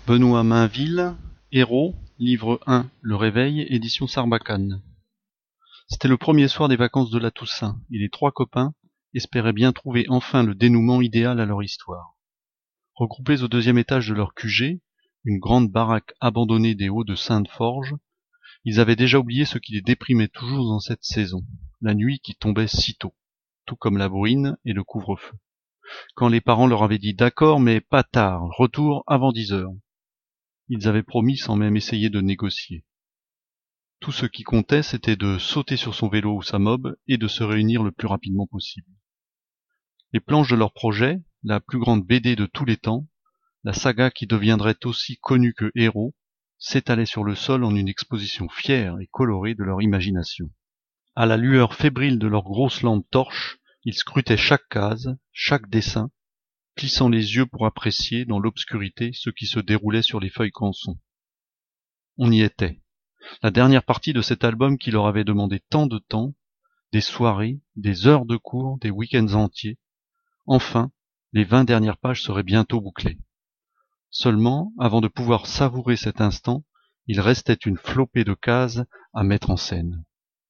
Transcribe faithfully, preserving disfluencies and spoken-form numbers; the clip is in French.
Benoît Mainville, Héros, livre un, Le Réveil, édition Sarbacane. C'était le premier soir des vacances de la Toussaint, et les trois copains espéraient bien trouver enfin le dénouement idéal à leur histoire. Regroupés au deuxième étage de leur Q G, une grande baraque abandonnée des Hauts de Sainte-Forge, ils avaient déjà oublié ce qui les déprimait toujours dans cette saison, la nuit qui tombait si tôt, tout comme la bruine et le couvre-feu. Quand les parents leur avaient dit « D'accord, mais pas tard, retour avant dix heures ». Ils avaient promis sans même essayer de négocier. Tout ce qui comptait, c'était de sauter sur son vélo ou sa mob et de se réunir le plus rapidement possible. Les planches de leur projet, la plus grande B D de tous les temps, la saga qui deviendrait aussi connue que Héros, s'étalaient sur le sol en une exposition fière et colorée de leur imagination. À la lueur fébrile de leurs grosses lampes torches, ils scrutaient chaque case, chaque dessin, plissant les yeux pour apprécier dans l'obscurité ce qui se déroulait sur les feuilles canson. On y était. La dernière partie de cet album qui leur avait demandé tant de temps, des soirées, des heures de cours, des week-ends entiers. Enfin, les vingt dernières pages seraient bientôt bouclées. Seulement, avant de pouvoir savourer cet instant, il restait une flopée de cases à mettre en scène.